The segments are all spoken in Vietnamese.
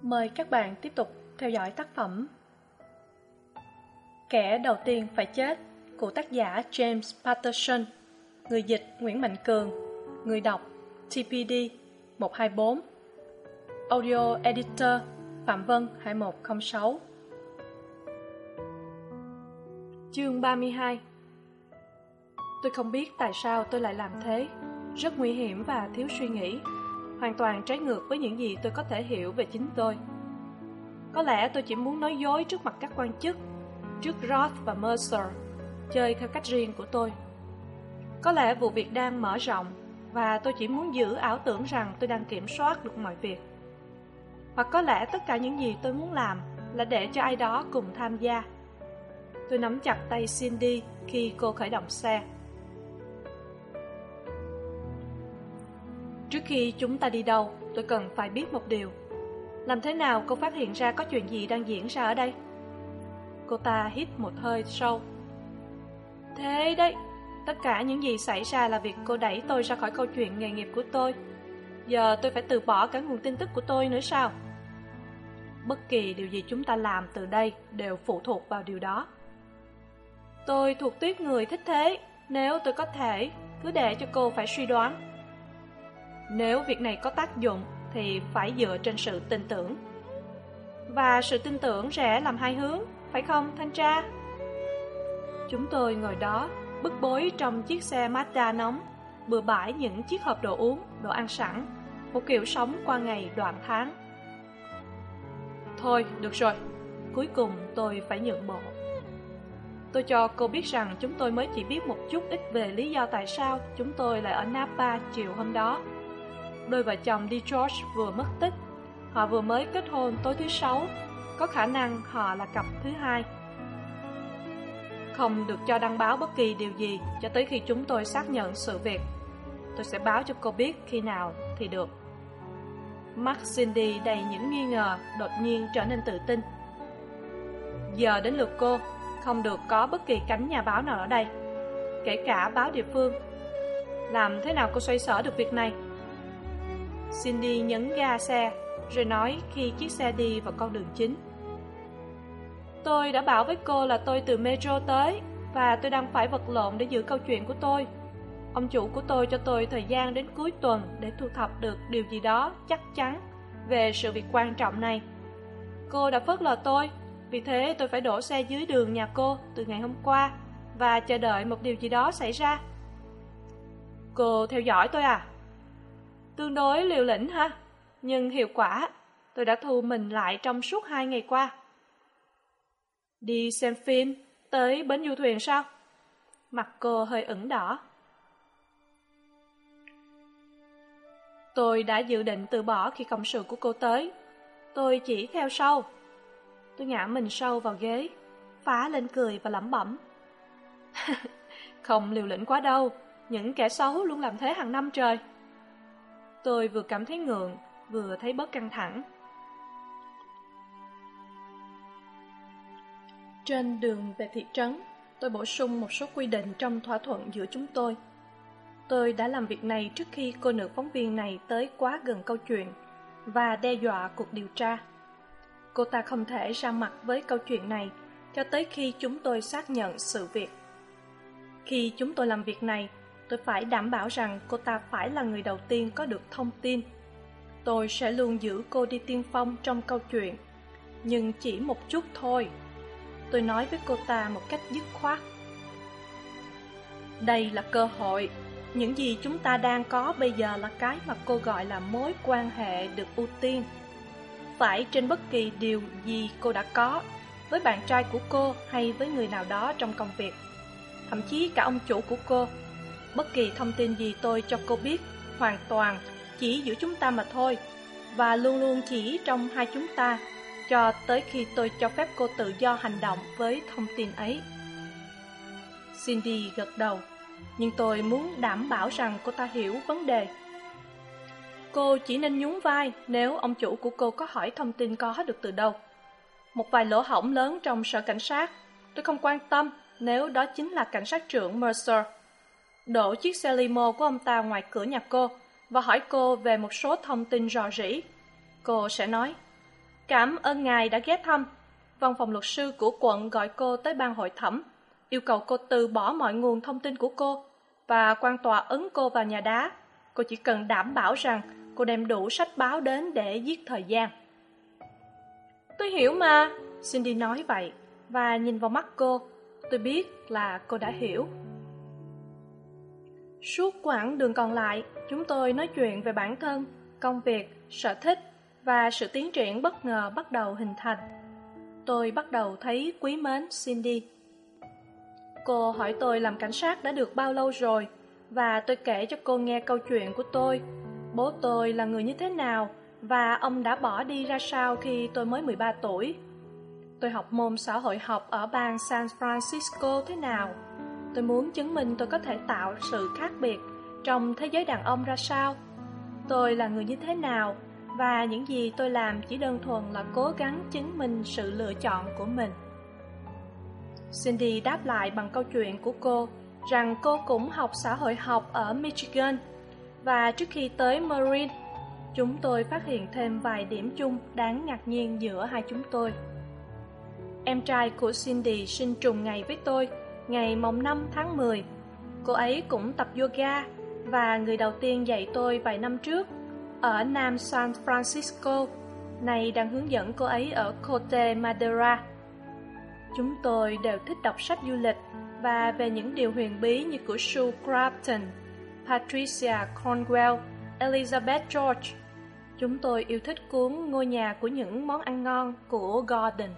Mời các bạn tiếp tục theo dõi tác phẩm Kẻ đầu tiên phải chết của tác giả James Patterson, người dịch Nguyễn Mạnh Cường, người đọc TPD 124, audio editor Phạm Vân 2106. Chương 32. Tôi không biết tại sao tôi lại làm thế, rất nguy hiểm và thiếu suy nghĩ, hoàn toàn trái ngược với những gì tôi có thể hiểu về chính tôi. Có lẽ tôi chỉ muốn nói dối trước mặt các quan chức, trước Roth và Mercer, chơi theo cách riêng của tôi. Có lẽ vụ việc đang mở rộng và tôi chỉ muốn giữ ảo tưởng rằng tôi đang kiểm soát được mọi việc. Hoặc có lẽ tất cả những gì tôi muốn làm là để cho ai đó cùng tham gia. Tôi nắm chặt tay Cindy khi cô khởi động xe. Trước khi chúng ta đi đâu, tôi cần phải biết một điều. Làm thế nào cô phát hiện ra có chuyện gì đang diễn ra ở đây? Cô ta hít một hơi sâu. Thế đấy, tất cả những gì xảy ra là việc cô đẩy tôi ra khỏi câu chuyện nghề nghiệp của tôi. Giờ tôi phải từ bỏ cả nguồn tin tức của tôi nữa sao? Bất kỳ điều gì chúng ta làm từ đây đều phụ thuộc vào điều đó. Tôi thuộc tuýp người thích thế. Nếu tôi có thể, cứ để cho cô phải suy đoán. Nếu việc này có tác dụng thì phải dựa trên sự tin tưởng. Và sự tin tưởng rẽ làm hai hướng, phải không thanh tra? Chúng tôi ngồi đó, bức bối trong chiếc xe Mazda nóng, bừa bãi những chiếc hộp đồ uống, đồ ăn sẵn, một kiểu sống qua ngày đoạn tháng. Thôi, được rồi, cuối cùng tôi phải nhượng bộ. Tôi cho cô biết rằng chúng tôi mới chỉ biết một chút ít về lý do tại sao chúng tôi lại ở Napa chiều hôm đó. Đôi vợ chồng DeGeorge vừa mất tích. Họ vừa mới kết hôn tối thứ Sáu. Có khả năng họ là cặp thứ hai. Không được cho đăng báo bất kỳ điều gì cho tới khi chúng tôi xác nhận sự việc. Tôi sẽ báo cho cô biết khi nào thì được. Mắt Cindy đầy những nghi ngờ đột nhiên trở nên tự tin. Giờ đến lượt cô. Không được có bất kỳ cánh nhà báo nào ở đây, kể cả báo địa phương. Làm thế nào cô xoay sở được việc này? Cindy nhấn ga xe, rồi nói khi chiếc xe đi vào con đường chính. Tôi đã bảo với cô là tôi từ Metro tới, và tôi đang phải vật lộn để giữ câu chuyện của tôi. Ông chủ của tôi cho tôi thời gian đến cuối tuần để thu thập được điều gì đó chắc chắn về sự việc quan trọng này. Cô đã phớt lờ tôi, vì thế tôi phải đổ xe dưới đường nhà cô từ ngày hôm qua và chờ đợi một điều gì đó xảy ra. Cô theo dõi tôi à? Tương đối liều lĩnh ha, nhưng hiệu quả. Tôi đã thu mình lại trong suốt 2 ngày qua. Đi xem phim, tới bến du thuyền sao? Mặt cô hơi ửng đỏ. Tôi đã dự định từ bỏ khi cộng sự của cô tới. Tôi chỉ theo sau. Tôi ngã mình sâu vào ghế, phá lên cười và lẩm bẩm. Không liều lĩnh quá đâu, những kẻ xấu luôn làm thế hàng năm trời. Tôi vừa cảm thấy ngượng, vừa thấy bớt căng thẳng. Trên đường về thị trấn, tôi bổ sung một số quy định trong thỏa thuận giữa chúng tôi. Tôi đã làm việc này trước khi cô nữ phóng viên này tới quá gần câu chuyện và đe dọa cuộc điều tra. Cô ta không thể ra mặt với câu chuyện này cho tới khi chúng tôi xác nhận sự việc. Khi chúng tôi làm việc này, tôi phải đảm bảo rằng cô ta phải là người đầu tiên có được thông tin. Tôi sẽ luôn giữ cô đi tiên phong trong câu chuyện, nhưng chỉ một chút thôi. Tôi nói với cô ta một cách dứt khoát. Đây là cơ hội. Những gì chúng ta đang có bây giờ là cái mà cô gọi là mối quan hệ được ưu tiên. Phải trên bất kỳ điều gì cô đã có, với bạn trai của cô hay với người nào đó trong công việc, thậm chí cả ông chủ của cô. Bất kỳ thông tin gì tôi cho cô biết, hoàn toàn chỉ giữa chúng ta mà thôi, và luôn luôn chỉ trong hai chúng ta, cho tới khi tôi cho phép cô tự do hành động với thông tin ấy. Cindy gật đầu, nhưng tôi muốn đảm bảo rằng cô ta hiểu vấn đề. Cô chỉ nên nhún vai nếu ông chủ của cô có hỏi thông tin có được từ đâu. Một vài lỗ hổng lớn trong sở cảnh sát, tôi không quan tâm nếu đó chính là cảnh sát trưởng Mercer. Đổ chiếc xe limo của ông ta ngoài cửa nhà cô và hỏi cô về một số thông tin rò rỉ. Cô sẽ nói, Cảm ơn ngài đã ghé thăm. Văn phòng luật sư của quận gọi cô tới ban hội thẩm, yêu cầu cô từ bỏ mọi nguồn thông tin của cô và quan tòa ấn cô vào nhà đá. Cô chỉ cần đảm bảo rằng cô đem đủ sách báo đến để giết thời gian. Tôi hiểu mà, Cindy nói vậy và nhìn vào mắt cô. Tôi biết là cô đã hiểu. Suốt quãng đường còn lại, chúng tôi nói chuyện về bản thân, công việc, sở thích và sự tiến triển bất ngờ bắt đầu hình thành. Tôi bắt đầu thấy quý mến Cindy. Cô hỏi tôi làm cảnh sát đã được bao lâu rồi, và tôi kể cho cô nghe câu chuyện của tôi. Bố tôi là người như thế nào, và ông đã bỏ đi ra sao khi tôi mới 13 tuổi. Tôi học môn xã hội học ở bang San Francisco thế nào. Tôi muốn chứng minh tôi có thể tạo sự khác biệt trong thế giới đàn ông ra sao. Tôi là người như thế nào, và những gì tôi làm chỉ đơn thuần là cố gắng chứng minh sự lựa chọn của mình. Cindy đáp lại bằng câu chuyện của cô, rằng cô cũng học xã hội học ở Michigan, và trước khi tới Marine, chúng tôi phát hiện thêm vài điểm chung đáng ngạc nhiên giữa hai chúng tôi. Em trai của Cindy sinh trùng ngày với tôi, ngày mồng 5 tháng 10. Cô ấy cũng tập yoga, và người đầu tiên dạy tôi vài năm trước, ở Nam San Francisco, nay đang hướng dẫn cô ấy ở Cote Madera. Chúng tôi đều thích đọc sách du lịch và về những điều huyền bí như của Sue Crafton, Patricia Cornwell, Elizabeth George. Chúng tôi yêu thích cuốn Ngôi nhà của những món ăn ngon của Gordon.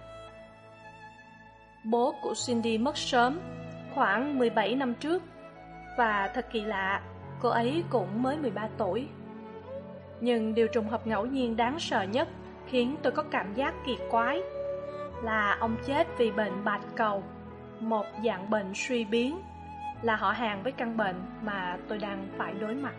Bố của Cindy mất sớm, khoảng 17 năm trước, và thật kỳ lạ, cô ấy cũng mới 13 tuổi. Nhưng điều trùng hợp ngẫu nhiên đáng sợ nhất khiến tôi có cảm giác kỳ quái là ông chết vì bệnh bạch cầu, một dạng bệnh suy biến, là họ hàng với căn bệnh mà tôi đang phải đối mặt.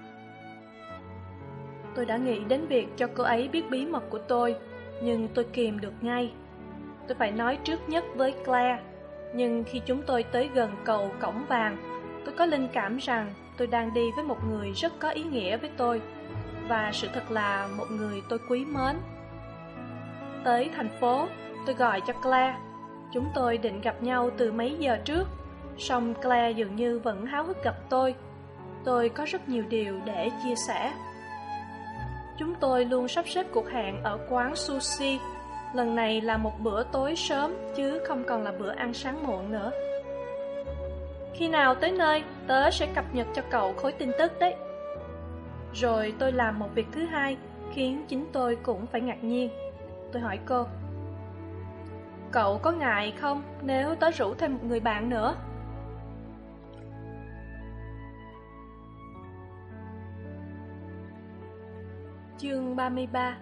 Tôi đã nghĩ đến việc cho cô ấy biết bí mật của tôi, nhưng tôi kìm được ngay. Tôi phải nói trước nhất với Claire, nhưng khi chúng tôi tới gần cầu Cổng Vàng, tôi có linh cảm rằng tôi đang đi với một người rất có ý nghĩa với tôi, và sự thật là một người tôi quý mến. Tới thành phố, tôi gọi cho Claire. Chúng tôi định gặp nhau từ mấy giờ trước, song Claire dường như vẫn háo hức gặp tôi. Tôi có rất nhiều điều để chia sẻ. Chúng tôi luôn sắp xếp cuộc hẹn ở quán sushi. Lần này là một bữa tối sớm, chứ không còn là bữa ăn sáng muộn nữa. Khi nào tới nơi, tớ sẽ cập nhật cho cậu khối tin tức đấy. Rồi tôi làm một việc thứ hai, khiến chính tôi cũng phải ngạc nhiên. Tôi hỏi cô, cậu có ngại không nếu tớ rủ thêm một người bạn nữa? Chương 33.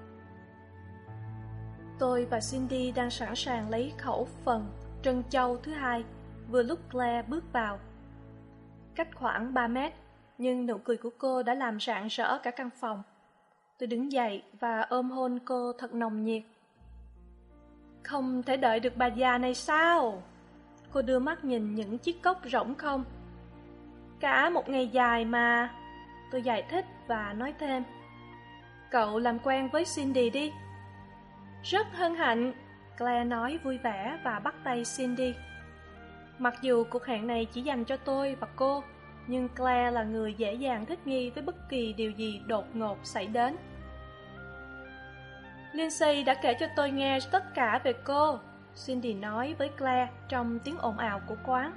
Tôi và Cindy đang sẵn sàng lấy khẩu phần trân châu thứ hai, vừa lúc Claire bước vào. Cách khoảng 3 mét, nhưng nụ cười của cô đã làm rạng rỡ cả căn phòng. Tôi đứng dậy và ôm hôn cô thật nồng nhiệt. Không thể đợi được bà già này sao? Cô đưa mắt nhìn những chiếc cốc rỗng không. Cả một ngày dài mà. Tôi giải thích và nói thêm, cậu làm quen với Cindy đi. Rất hân hạnh, Claire nói vui vẻ và bắt tay Cindy. Mặc dù cuộc hẹn này chỉ dành cho tôi và cô, nhưng Claire là người dễ dàng thích nghi với bất kỳ điều gì đột ngột xảy đến. Lindsay đã kể cho tôi nghe tất cả về cô, Cindy nói với Claire trong tiếng ồn ào của quán.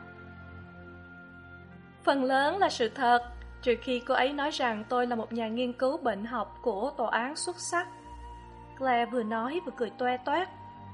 Phần lớn là sự thật, trừ khi cô ấy nói rằng tôi là một nhà nghiên cứu bệnh học của tòa án xuất sắc. Claire vừa nói vừa cười toe toét.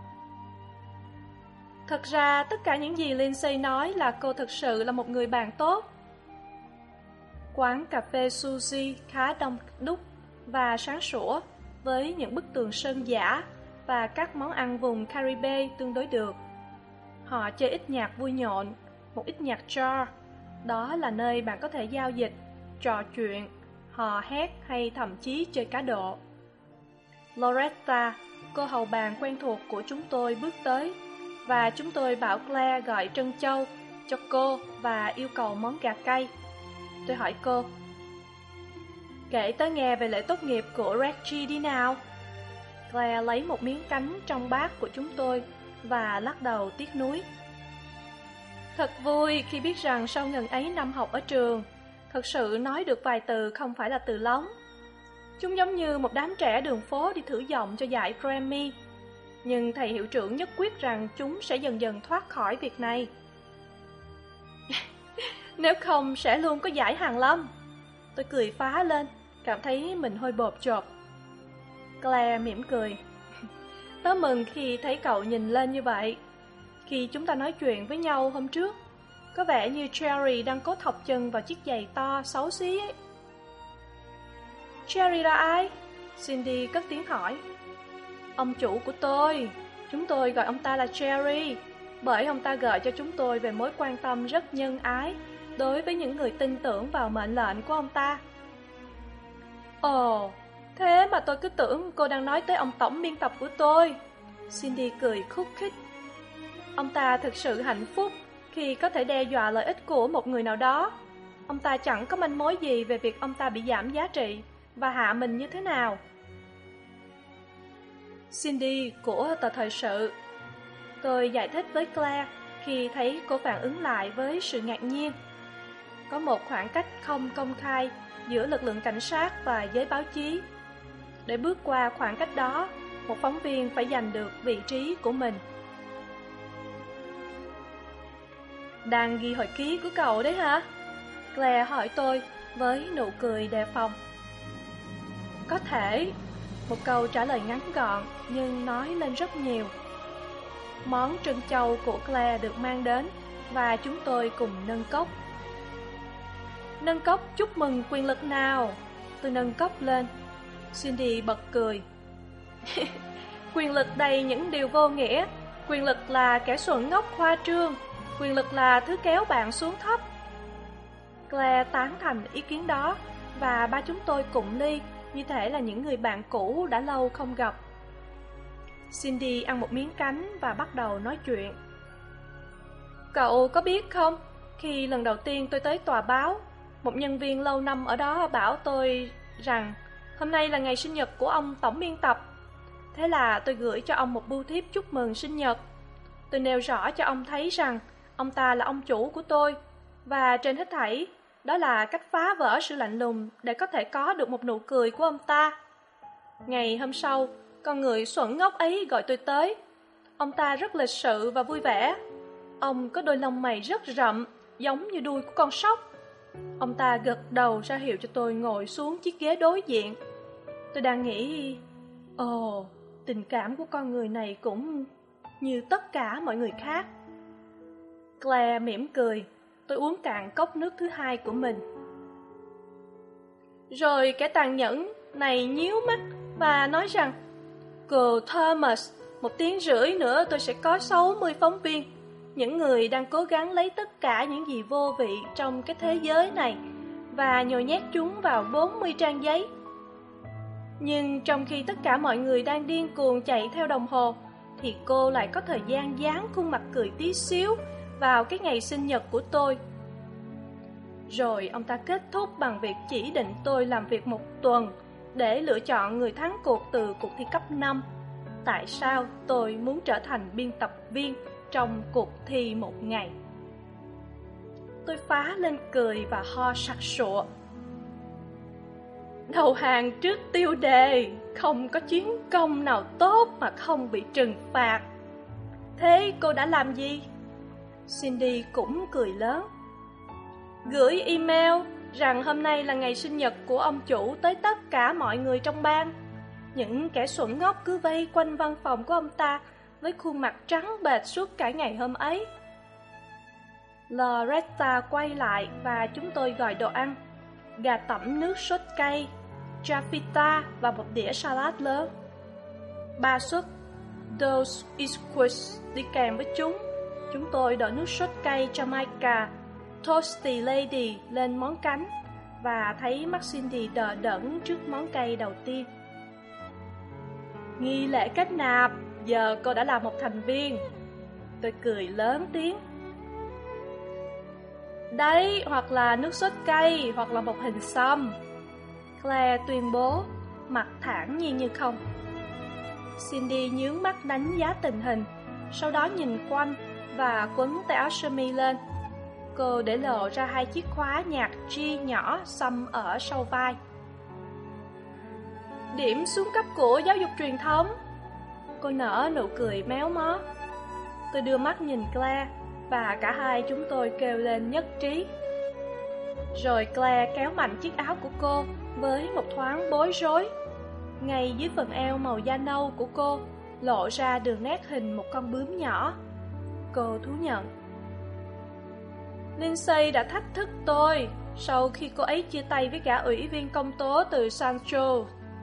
Thật ra tất cả những gì Lindsay nói là cô thực sự là một người bạn tốt. Quán cà phê Suzy khá đông đúc và sáng sủa, với những bức tường sơn giả và các món ăn vùng Caribe tương đối được. Họ chơi ít nhạc vui nhộn, một ít nhạc jazz. Đó là nơi bạn có thể giao dịch, trò chuyện, hò hét hay thậm chí chơi cá độ. Loretta, cô hầu bàn quen thuộc của chúng tôi bước tới, và chúng tôi bảo Claire gọi trân châu cho cô và yêu cầu món gà cay. Tôi hỏi cô, kể tớ nghe về lễ tốt nghiệp của Reggie đi nào. Claire lấy một miếng cánh trong bát của chúng tôi và lắc đầu tiếc nuối. Thật vui khi biết rằng sau ngần ấy năm học ở trường, thật sự nói được vài từ không phải là từ lóng. Chúng giống như một đám trẻ đường phố đi thử giọng cho giải Grammy. Nhưng thầy hiệu trưởng nhất quyết rằng chúng sẽ dần dần thoát khỏi việc này. Nếu không sẽ luôn có giải Hàn Lâm. Tôi cười phá lên, cảm thấy mình hơi bộp chộp. Claire mỉm cười. Tớ mừng khi thấy cậu nhìn lên như vậy. Khi chúng ta nói chuyện với nhau hôm trước, có vẻ như Cherry đang cố thọc chân vào chiếc giày to xấu xí ấy. Cherry là ai? Cindy cất tiếng hỏi. Ông chủ của tôi. Chúng tôi gọi ông ta là Cherry, bởi ông ta gợi cho chúng tôi về mối quan tâm rất nhân ái đối với những người tin tưởng vào mệnh lệnh của ông ta. Ồ, thế mà tôi cứ tưởng cô đang nói tới ông tổng biên tập của tôi. Cindy cười khúc khích. Ông ta thực sự hạnh phúc khi có thể đe dọa lợi ích của một người nào đó. Ông ta chẳng có manh mối gì về việc ông ta bị giảm giá trị và hạ mình như thế nào. Cindy của tờ thời sự. Tôi giải thích với Claire khi thấy cô phản ứng lại với sự ngạc nhiên. Có một khoảng cách không công khai giữa lực lượng cảnh sát và giới báo chí. Để bước qua khoảng cách đó, một phóng viên phải giành được vị trí của mình. Đang ghi hồi ký của cậu đấy hả? Claire hỏi tôi với nụ cười đề phòng. Có thể. Một câu trả lời ngắn gọn nhưng nói lên rất nhiều. Món trân châu của Claire được mang đến và chúng tôi cùng nâng cốc. Nâng cốc chúc mừng quyền lực nào? Tôi nâng cốc lên. Cindy bật cười. Quyền lực đầy những điều vô nghĩa. Quyền lực là kẻ xuẩn ngốc khoa trương. Quyền lực là thứ kéo bạn xuống thấp. Claire tán thành ý kiến đó và ba chúng tôi cùng ly, như thể là những người bạn cũ đã lâu không gặp. Cindy ăn một miếng cánh và bắt đầu nói chuyện. Cậu có biết không, khi lần đầu tiên tôi tới tòa báo, một nhân viên lâu năm ở đó bảo tôi rằng hôm nay là ngày sinh nhật của ông tổng biên tập. Thế là tôi gửi cho ông một bưu thiếp chúc mừng sinh nhật. Tôi nêu rõ cho ông thấy rằng ông ta là ông chủ của tôi, và trên hết thảy, đó là cách phá vỡ sự lạnh lùng để có thể có được một nụ cười của ông ta. Ngày hôm sau, con người xuẩn ngốc ấy gọi tôi tới. Ông ta rất lịch sự và vui vẻ. Ông có đôi lông mày rất rậm, giống như đuôi của con sóc. Ông ta gật đầu ra hiệu cho tôi ngồi xuống chiếc ghế đối diện. Tôi đang nghĩ, tình cảm của con người này cũng như tất cả mọi người khác. Claire mỉm cười. Tôi uống cạn cốc nước thứ hai của mình. Rồi kẻ tàn nhẫn này nhíu mắt và nói rằng Cô Thomas, 1 tiếng rưỡi nữa tôi sẽ có 60 phóng viên, những người đang cố gắng lấy tất cả những gì vô vị trong cái thế giới này và nhồi nhét chúng vào 40 trang giấy. Nhưng trong khi tất cả mọi người đang điên cuồng chạy theo đồng hồ, thì cô lại có thời gian dán khuôn mặt cười tí xíu vào cái ngày sinh nhật của tôi. Rồi ông ta kết thúc bằng việc chỉ định tôi làm việc 1 tuần để lựa chọn người thắng cuộc từ cuộc thi cấp 5. Tại sao tôi muốn trở thành biên tập viên trong cuộc thi 1 ngày? Tôi phá lên cười và ho sặc sụa. Đầu hàng trước tiêu đề, không có chiến công nào tốt mà không bị trừng phạt. Thế cô đã làm gì? Cindy cũng cười lớn. Gửi email rằng hôm nay là ngày sinh nhật của ông chủ tới tất cả mọi người trong ban. Những kẻ xuẩn ngốc cứ vây quanh văn phòng của ông ta với khuôn mặt trắng bệch suốt cả ngày hôm ấy. Loretta quay lại và chúng tôi gọi đồ ăn: gà tẩm nước sốt cay, Jafita và một đĩa salad lớn. 3 suất Dos Equis đi kèm với chúng. Chúng tôi đổ nước sốt cay Jamaica Toasty Lady lên món cánh và thấy mắt Cindy đờ đẫn trước món cay đầu tiên. Nghi lễ kết nạp, giờ cô đã là một thành viên. Tôi cười lớn tiếng. Đấy, hoặc là nước sốt cay, hoặc là một hình xăm, Claire tuyên bố, mặt thản nhiên như không. Cindy nhướng mắt đánh giá tình hình, sau đó nhìn quanh và quấn tay áo sơ mi lên. Cô để lộ ra 2 chiếc khóa nhạc G nhỏ xăm ở sau vai. Điểm xuống cấp của giáo dục truyền thống. Cô nở nụ cười méo mó. Tôi đưa mắt nhìn Claire và cả hai chúng tôi kêu lên nhất trí. Rồi Claire kéo mạnh chiếc áo của cô với một thoáng bối rối. Ngay dưới phần eo màu da nâu của cô lộ ra đường nét hình một con bướm nhỏ. Cô thú nhận. Lindsay đã thách thức tôi sau khi cô ấy chia tay với gã ủy viên công tố từ Sancho.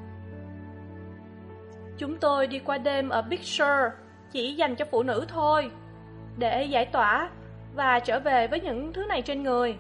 Chúng tôi đi qua đêm ở Big Sur chỉ dành cho phụ nữ thôi, để giải tỏa và trở về với những thứ này trên người.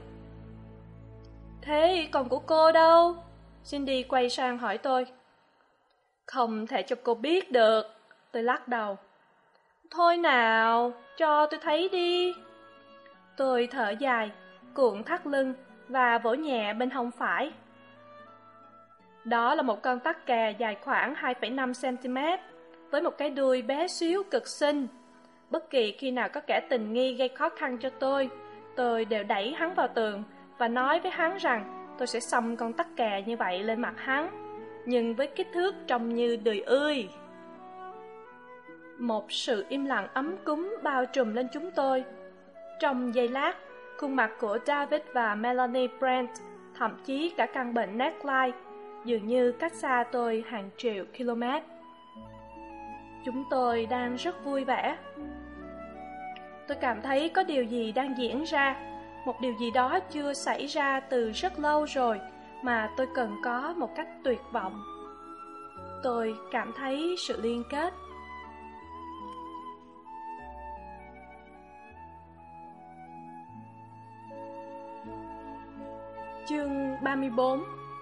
Thế còn của cô đâu? Cindy quay sang hỏi tôi. Không thể cho cô biết được, tôi lắc đầu. Thôi nào, cho tôi thấy đi. Tôi thở dài, cuộn thắt lưng và vỗ nhẹ bên hông phải. Đó là một con tắc kè dài khoảng 2,5 cm, với một cái đuôi bé xíu cực xinh. Bất kỳ khi nào có kẻ tình nghi gây khó khăn cho tôi đều đẩy hắn vào tường và nói với hắn rằng tôi sẽ xăm con tắc kè như vậy lên mặt hắn, nhưng với kích thước trông như đười ươi. Một sự im lặng ấm cúng bao trùm lên chúng tôi. Trong giây lát, khuôn mặt của David và Melanie Brent, thậm chí cả căn bệnh neckline, dường như cách xa tôi hàng triệu km. Chúng tôi đang rất vui vẻ. Tôi cảm thấy có điều gì đang diễn ra, một điều gì đó chưa xảy ra từ rất lâu rồi mà tôi cần có một cách tuyệt vọng. Tôi cảm thấy sự liên kết. Chương 34.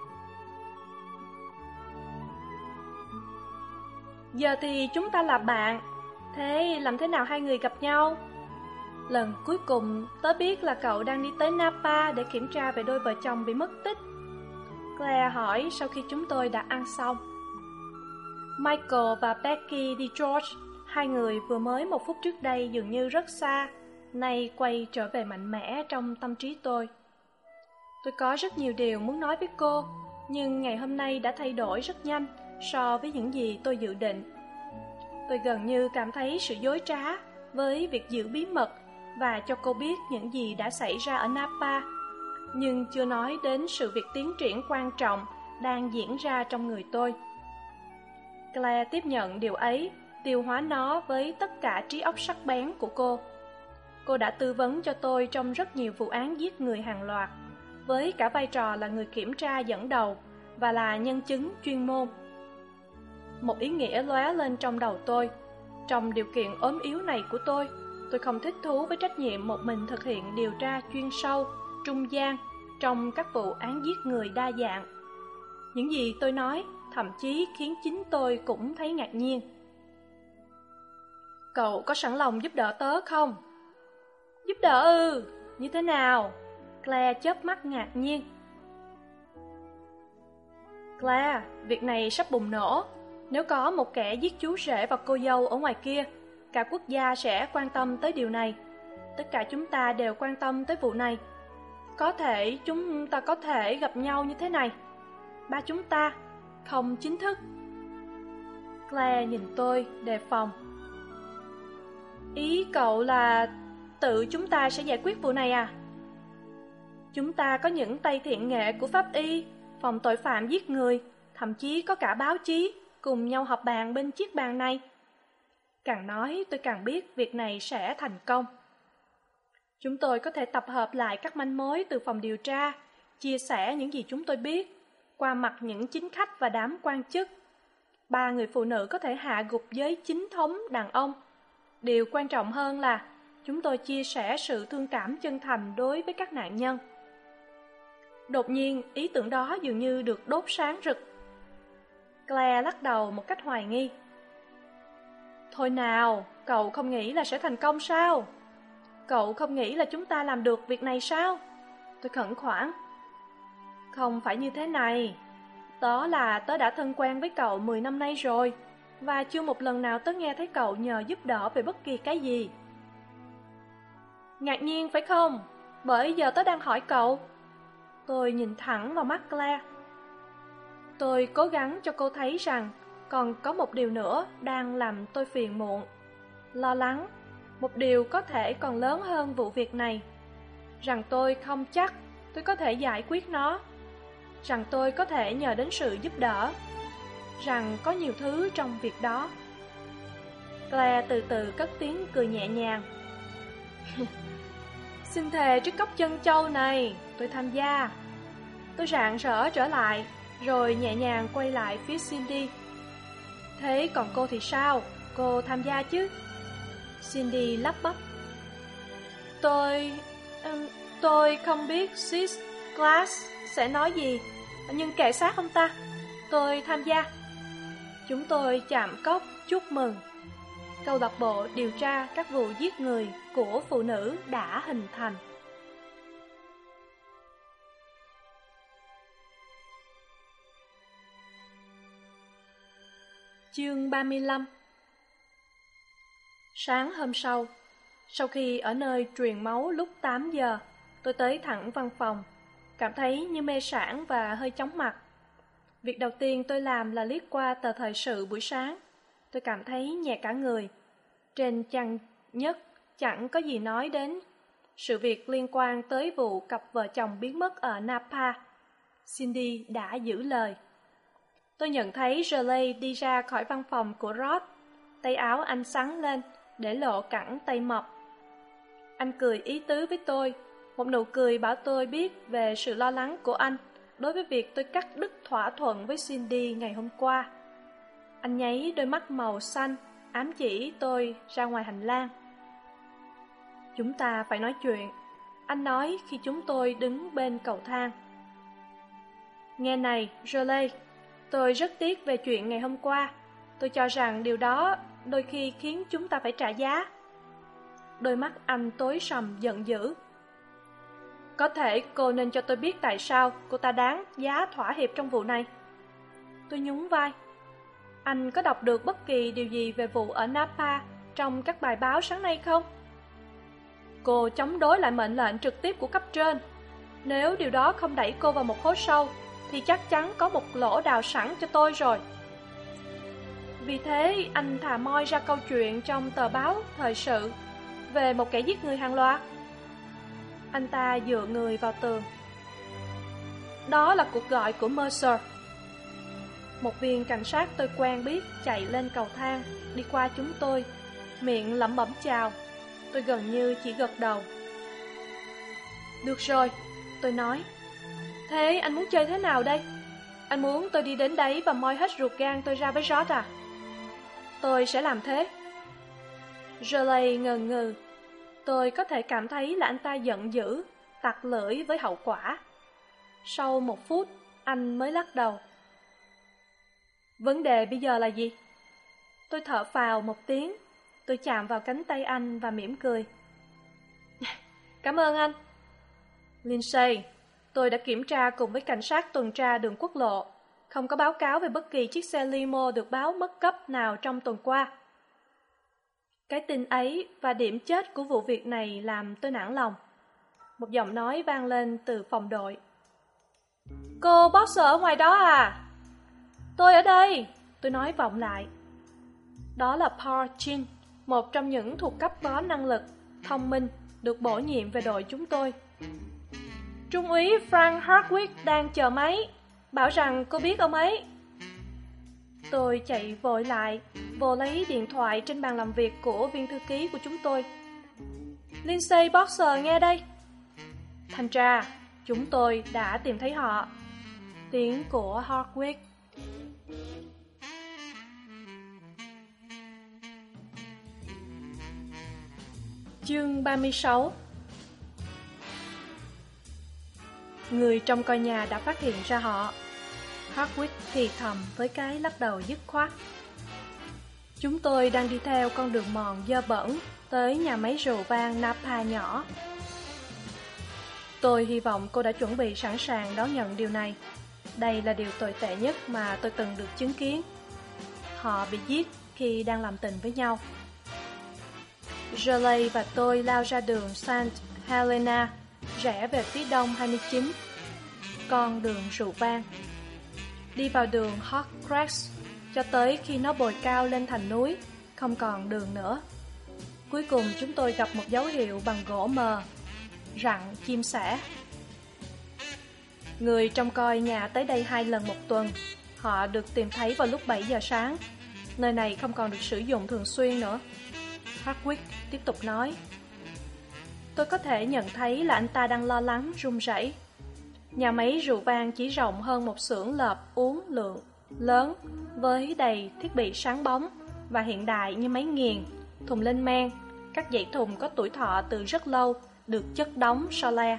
Giờ thì chúng ta là bạn. Thế làm thế nào hai người gặp nhau? Lần cuối cùng tớ biết là cậu đang đi tới Napa để kiểm tra về đôi vợ chồng bị mất tích. Claire hỏi sau khi chúng tôi đã ăn xong. Michael và Becky DeGeorge, hai người vừa mới 1 phút trước đây dường như rất xa, nay quay trở về mạnh mẽ trong tâm trí tôi. Tôi có rất nhiều điều muốn nói với cô, nhưng ngày hôm nay đã thay đổi rất nhanh so với những gì tôi dự định. Tôi gần như cảm thấy sự dối trá với việc giữ bí mật và cho cô biết những gì đã xảy ra ở Napa, nhưng chưa nói đến sự việc tiến triển quan trọng đang diễn ra trong người tôi. Claire tiếp nhận điều ấy, tiêu hóa nó với tất cả trí óc sắc bén của cô. Cô đã tư vấn cho tôi trong rất nhiều vụ án giết người hàng loạt, với cả vai trò là người kiểm tra dẫn đầu và là nhân chứng chuyên môn. Một ý nghĩa lóe lên trong đầu tôi. Trong điều kiện ốm yếu này của tôi không thích thú với trách nhiệm một mình thực hiện điều tra chuyên sâu, trung gian trong các vụ án giết người đa dạng. Những gì tôi nói thậm chí khiến chính tôi cũng thấy ngạc nhiên. Cậu có sẵn lòng giúp đỡ tớ không? Giúp đỡ ư? Như thế nào? Claire chớp mắt ngạc nhiên. Claire, việc này sắp bùng nổ. Nếu có một kẻ giết chú rể và cô dâu ở ngoài kia, cả quốc gia sẽ quan tâm tới điều này. Tất cả chúng ta đều quan tâm tới vụ này. Có thể chúng ta có thể gặp nhau như thế này. Ba chúng ta, không chính thức. Claire nhìn tôi đề phòng. Ý cậu là tự chúng ta sẽ giải quyết vụ này à? Chúng ta có những tay thiện nghệ của pháp y, phòng tội phạm giết người, thậm chí có cả báo chí cùng nhau họp bàn bên chiếc bàn này. Càng nói tôi càng biết việc này sẽ thành công. Chúng tôi có thể tập hợp lại các manh mối từ phòng điều tra, chia sẻ những gì chúng tôi biết, qua mặt những chính khách và đám quan chức. 3 người phụ nữ có thể hạ gục giới chính thống đàn ông. Điều quan trọng hơn là chúng tôi chia sẻ sự thương cảm chân thành đối với các nạn nhân. Đột nhiên, ý tưởng đó dường như được đốt sáng rực. Claire lắc đầu một cách hoài nghi. Thôi nào, cậu không nghĩ là sẽ thành công sao? Cậu không nghĩ là chúng ta làm được việc này sao? Tôi khẩn khoản. Không phải như thế này. Tớ đã thân quen với cậu 10 năm nay rồi. và chưa một lần nào tớ nghe thấy cậu nhờ giúp đỡ về bất kỳ cái gì. Ngạc nhiên phải không? Bởi giờ tớ đang hỏi cậu. Tôi nhìn thẳng vào mắt Claire. Tôi cố gắng cho cô thấy rằng còn có một điều nữa đang làm tôi phiền muộn, lo lắng, một điều có thể còn lớn hơn vụ việc này, rằng tôi không chắc tôi có thể giải quyết nó, rằng tôi có thể nhờ đến sự giúp đỡ, rằng có nhiều thứ trong việc đó. Claire từ từ cất tiếng cười nhẹ nhàng. Xin thề trước cốc chân châu này, tôi tham gia. Tôi rạng rỡ trở lại, rồi nhẹ nhàng quay lại phía Cindy. Thế còn cô thì sao? Cô tham gia chứ? Cindy lắp bắp. Tôi không biết Sis Glass sẽ nói gì, nhưng kệ xác ông ta. Tôi tham gia. Chúng tôi chạm cốc chúc mừng. Câu lạc bộ điều tra các vụ giết người của phụ nữ đã hình thành. Chương 35. Sáng hôm sau khi ở nơi truyền máu lúc 8 giờ, tôi tới thẳng văn phòng, cảm thấy như mê sảng và hơi chóng mặt. Việc đầu tiên tôi làm là liếc qua tờ thời sự buổi sáng. Tôi cảm thấy nhẹ cả người. Trên trang nhất chẳng có gì nói đến sự việc liên quan tới vụ cặp vợ chồng biến mất ở Napa. Cindy đã giữ lời. Tôi nhận thấy Shirley đi ra khỏi văn phòng của Ross. Tay áo anh xắn lên, để lộ cẳng tay mập. Anh cười ý tứ với tôi, một nụ cười bảo tôi biết về sự lo lắng của anh đối với việc tôi cắt đứt thỏa thuận với Cindy ngày hôm qua. Anh nháy đôi mắt màu xanh, ám chỉ tôi ra ngoài hành lang. Chúng ta phải nói chuyện, anh nói khi chúng tôi đứng bên cầu thang. Nghe này, Shirley, tôi rất tiếc về chuyện ngày hôm qua. Tôi cho rằng điều đó đôi khi khiến chúng ta phải trả giá. Đôi mắt anh tối sầm giận dữ. Có thể cô nên cho tôi biết tại sao cô ta đáng giá thỏa hiệp trong vụ này. Tôi nhún vai. Anh có đọc được bất kỳ điều gì về vụ ở Napa trong các bài báo sáng nay không? Cô chống đối lại mệnh lệnh trực tiếp của cấp trên. Nếu điều đó không đẩy cô vào một hố sâu, thì chắc chắn có một lỗ đào sẵn cho tôi rồi. Vì thế anh thà moi ra câu chuyện trong tờ báo thời sự về một kẻ giết người hàng loạt. Anh ta dựa người vào tường. Đó là cuộc gọi của Mercer. Một viên cảnh sát tôi quen biết chạy lên cầu thang, đi qua chúng tôi, miệng lẩm bẩm chào. Tôi gần như chỉ gật đầu. Được rồi, tôi nói. Thế anh muốn chơi thế nào đây? Anh muốn tôi đi đến đấy và moi hết ruột gan tôi ra với George à? Tôi sẽ làm thế. Shirley ngần ngừ. Tôi có thể cảm thấy là anh ta giận dữ, tặc lưỡi với hậu quả. Sau 1 phút, anh mới lắc đầu. Vấn đề bây giờ là gì? Tôi thở phào một tiếng. Tôi chạm vào cánh tay anh và mỉm cười. Cảm ơn anh. Lindsay, tôi đã kiểm tra cùng với cảnh sát tuần tra đường quốc lộ. Không có báo cáo về bất kỳ chiếc xe limo được báo mất cắp nào trong tuần qua. Cái tin ấy và điểm chết của vụ việc này làm tôi nản lòng. Một giọng nói vang lên từ phòng đội. Cô Boxer ở ngoài đó à? Tôi ở đây, tôi nói vọng lại. Đó là Paul Chin, một trong những thuộc cấp có năng lực, thông minh, được bổ nhiệm về đội chúng tôi. Trung úy Frank Hardwick đang chờ máy, bảo rằng cô biết ông ấy. Tôi chạy vội lại, vô lấy điện thoại trên bàn làm việc của viên thư ký của chúng tôi. Lindsay Boxer nghe đây. Thanh tra, chúng tôi đã tìm thấy họ. Tiếng của Hardwick. Chương 36. Người trong coi nhà đã phát hiện ra họ. Hardwick thì thầm với cái lắc đầu dứt khoát. Chúng tôi đang đi theo con đường mòn dơ bẩn tới nhà máy rượu vang Napa nhỏ. Tôi hy vọng cô đã chuẩn bị sẵn sàng đón nhận điều này. Đây là điều tồi tệ nhất mà tôi từng được chứng kiến. họ bị giết khi đang làm tình với nhau. Jolie và tôi lao ra đường St. Helena, rẽ về phía đông 29, con đường rượu vang. Đi vào đường Hot Cracks cho tới khi nó bồi cao lên thành núi, không còn đường nữa. Cuối cùng chúng tôi gặp một dấu hiệu bằng gỗ mờ, rặng chim sẻ. Người trông coi nhà tới đây 2 lần một tuần. Họ được tìm thấy vào lúc 7 giờ sáng. Nơi này không còn được sử dụng thường xuyên nữa. Hardwick tiếp tục nói. Tôi có thể nhận thấy là anh ta đang lo lắng, run rẩy. Nhà máy rượu vang chỉ rộng hơn một xưởng lợp uống lượng lớn với đầy thiết bị sáng bóng và hiện đại như máy nghiền, thùng lên men, các dãy thùng có tuổi thọ từ rất lâu được chất đóng so le.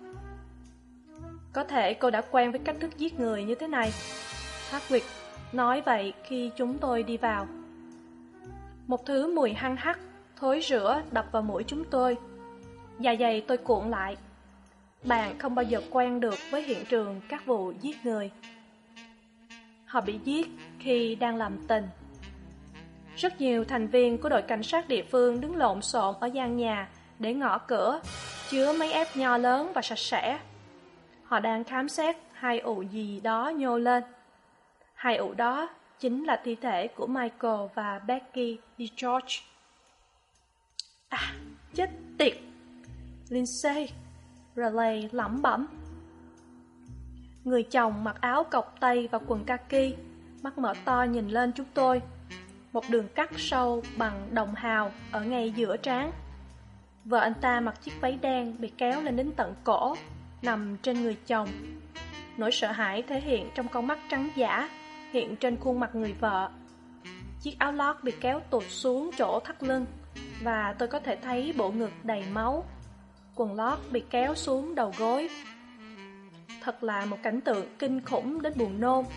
Có thể cô đã quen với cách thức giết người như thế này. Hardwick nói vậy khi chúng tôi đi vào. Một thứ mùi hăng hắc, thối rữa đập vào mũi chúng tôi. Dạ dày tôi cuộn lại. Bạn không bao giờ quen được với hiện trường các vụ giết người. Họ bị giết khi đang làm tình. Rất nhiều thành viên của đội cảnh sát địa phương đứng lộn xộn ở gian nhà để ngõ cửa, chứa mấy ép nho lớn và sạch sẽ. Họ đang khám xét 2 ụ gì đó nhô lên. 2 ụ đó chính là thi thể của Michael và Becky DeGeorge. À, chết tiệt! Lindsay, Riley lẩm bẩm. Người chồng mặc áo cộc tây và quần kaki, mắt mở to nhìn lên chúng tôi. Một đường cắt sâu bằng đồng hào ở ngay giữa trán. Vợ anh ta mặc chiếc váy đen bị kéo lên đến tận cổ, nằm trên người chồng. Nỗi sợ hãi thể hiện trong con mắt trắng dã hiện trên khuôn mặt người vợ. Chiếc áo lót bị kéo tụt xuống chỗ thắt lưng và tôi có thể thấy bộ ngực đầy máu. Quần lót bị kéo xuống đầu gối. Thật là một cảnh tượng kinh khủng đến buồn nôn.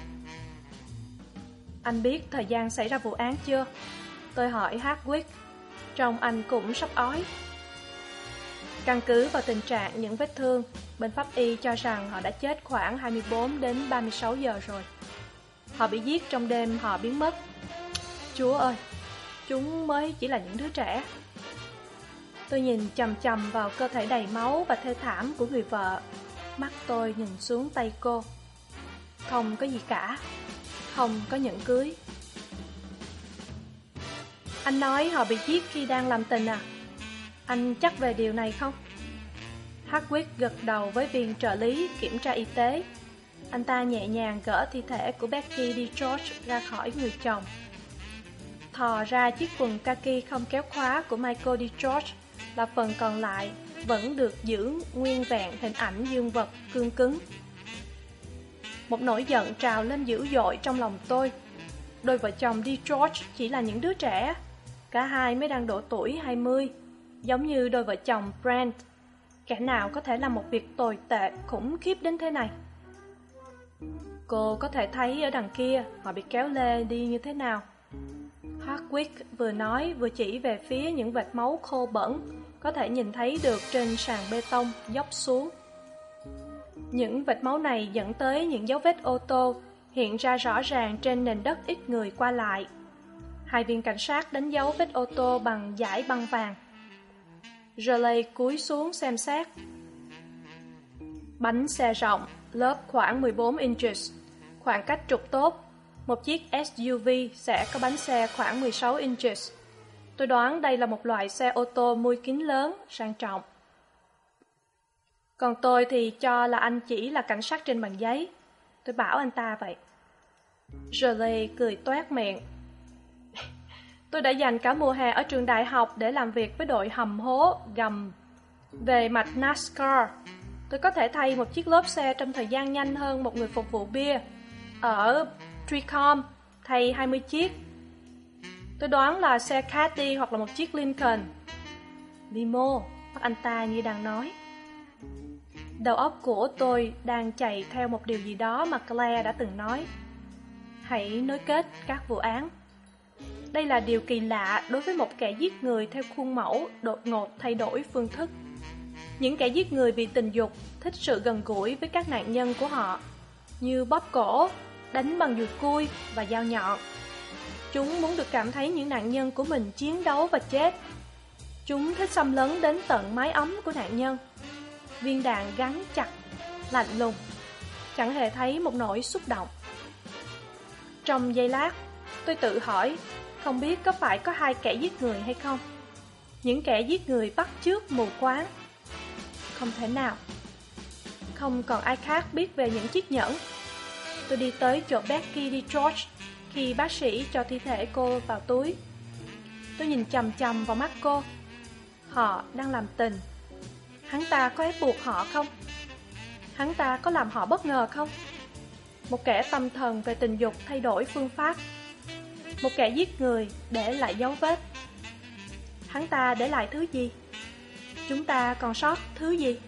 Anh biết thời gian xảy ra vụ án chưa? Tôi hỏi Hardwick. Trông anh cũng sắp ói. Căn cứ vào tình trạng những vết thương, bên pháp y cho rằng họ đã chết khoảng 24 đến 36 giờ rồi. Họ bị giết trong đêm họ biến mất. Chúa ơi, chúng mới chỉ là những đứa trẻ. Tôi nhìn chằm chằm vào cơ thể đầy máu và thê thảm của người vợ. Mắt tôi nhìn xuống tay cô. Không có gì cả. Không có nhẫn cưới. Anh nói họ bị giết khi đang làm tình à? Anh chắc về điều này không? Hardwick gật đầu với viên trợ lý kiểm tra y tế. Anh ta nhẹ nhàng gỡ thi thể của Becky DeGeorge ra khỏi người chồng. Thò ra chiếc quần kaki không kéo khóa của Michael DeGeorge, là phần còn lại vẫn được giữ nguyên vẹn hình ảnh dương vật cương cứng. Một nỗi giận trào lên dữ dội trong lòng tôi. Đôi vợ chồng DeGeorge chỉ là những đứa trẻ. Cả hai mới đang độ tuổi 20, giống như đôi vợ chồng Brent. Kẻ nào có thể làm một việc tồi tệ khủng khiếp đến thế này? Cô có thể thấy ở đằng kia họ bị kéo lê đi như thế nào. Hardwick vừa nói vừa chỉ về phía những vệt máu khô bẩn có thể nhìn thấy được trên sàn bê tông dốc xuống. Những vệt máu này dẫn tới những dấu vết ô tô hiện ra rõ ràng trên nền đất ít người qua lại. 2 viên cảnh sát đánh dấu vết ô tô bằng dải băng vàng. Riley cúi xuống xem xét. Bánh xe rộng, lớp khoảng 14 inches, khoảng cách trục tốt. Một chiếc SUV sẽ có bánh xe khoảng 16 inches. Tôi đoán đây là một loại xe ô tô mui kính lớn, sang trọng. Còn tôi thì cho là anh chỉ là cảnh sát trên bằng giấy. Tôi bảo anh ta vậy. Jolie cười toét miệng. Tôi đã dành cả mùa hè ở trường đại học để làm việc với đội hầm hố gầm về mạch NASCAR. Tôi có thể thay một chiếc lốp xe trong thời gian nhanh hơn một người phục vụ bia. Ở Tricom thay 20 chiếc. Tôi đoán là xe Caddy hoặc là một chiếc Lincoln. Limo, anh ta như đang nói. Đầu óc của tôi đang chạy theo một điều gì đó mà Claire đã từng nói. Hãy nối kết các vụ án. Đây là điều kỳ lạ đối với một kẻ giết người theo khuôn mẫu đột ngột thay đổi phương thức. Những kẻ giết người vì tình dục thích sự gần gũi với các nạn nhân của họ, như bóp cổ, đánh bằng dùi cui và dao nhọn. Chúng muốn được cảm thấy những nạn nhân của mình chiến đấu và chết. Chúng thích xâm lấn đến tận mái ấm của nạn nhân. Viên đạn gắn chặt, lạnh lùng, chẳng hề thấy một nỗi xúc động. Trong giây lát, tôi tự hỏi, không biết có phải có hai kẻ giết người hay không? Những kẻ giết người bắt chước mù quáng. Không thể nào. Không còn ai khác biết về những chiếc nhẫn. Tôi đi tới chỗ Becky đi George khi bác sĩ cho thi thể cô vào túi. Tôi nhìn chằm chằm vào mắt cô. Họ đang làm tình. Hắn ta có ép buộc họ không? Hắn ta có làm họ bất ngờ không? Một kẻ tâm thần về tình dục thay đổi phương pháp. Một kẻ giết người để lại dấu vết. Hắn ta để lại thứ gì? Chúng ta còn sót thứ gì?